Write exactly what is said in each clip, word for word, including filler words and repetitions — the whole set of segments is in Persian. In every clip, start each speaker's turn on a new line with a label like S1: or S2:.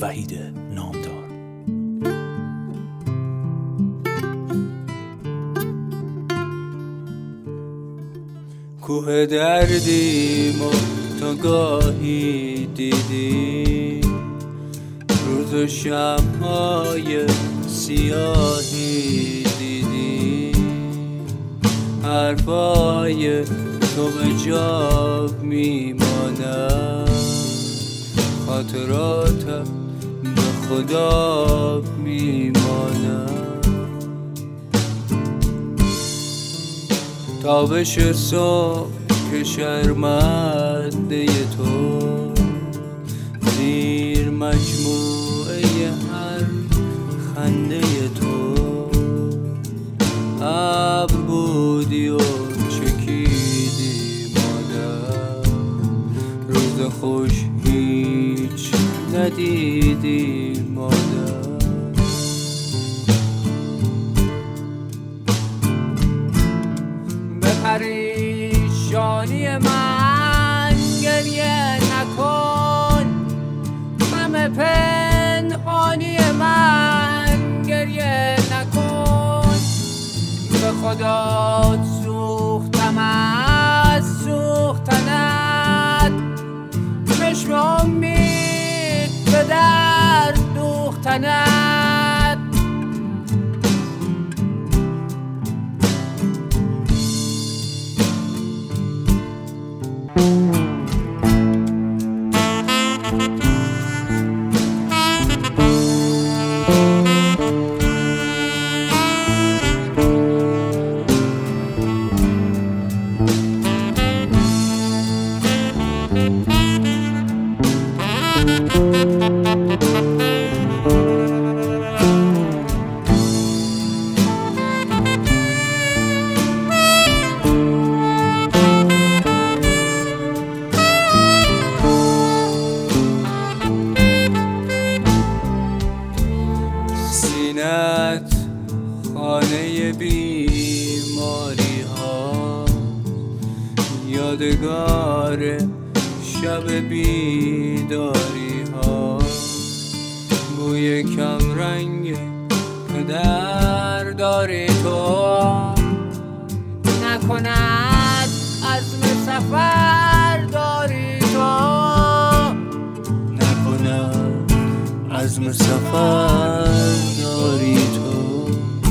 S1: وحید نامدار.
S2: کوه دردیم و تا گاهی دیدی، روز و شب‌های سیاهی دیدی، حرفای تو به جا میماند، خاطراتم به خدا میماند. تابش صبح که شرمنده تو، زیر مجموعه هر خنده تو، ابر بودی و چکیدی مادر، روز خوش هیچ ندیدی مادر. به پریشانی من گریه نکن، غم پنهانی من گریه نکن، به خدا سوختم از سوختنت، چشم امید به در دوختنت. سینت خانه بیماری ها، یادگار شب بیداری ها، بوی کم رنگ پدر داری تو، نکند عزم سفر داری تو، نکند عزم سفر داری تو،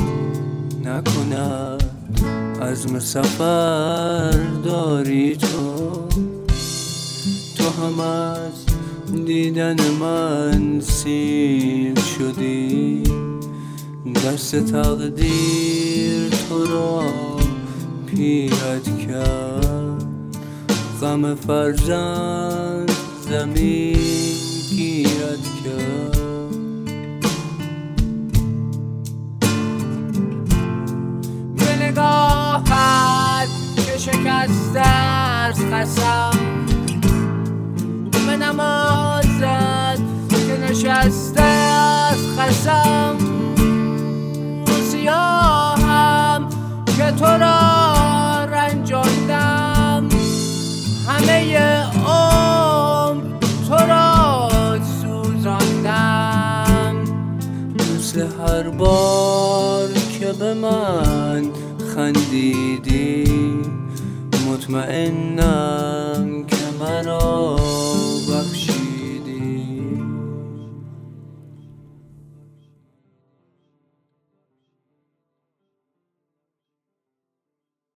S2: نکند عزم سفر داری تو. تو هم از دیدن من سیر شدی، دست تقدیر تو را پیرت کرد، غم فرزند زمین گیرت کرد. به نگاهت که شکسته از قسم، به نمازت که نشسته از قسم، سیاهم که تو را رنجاندم، همه عمر تو را سوزاندم. مثل هر بار که به من خندیدی، مطمئنم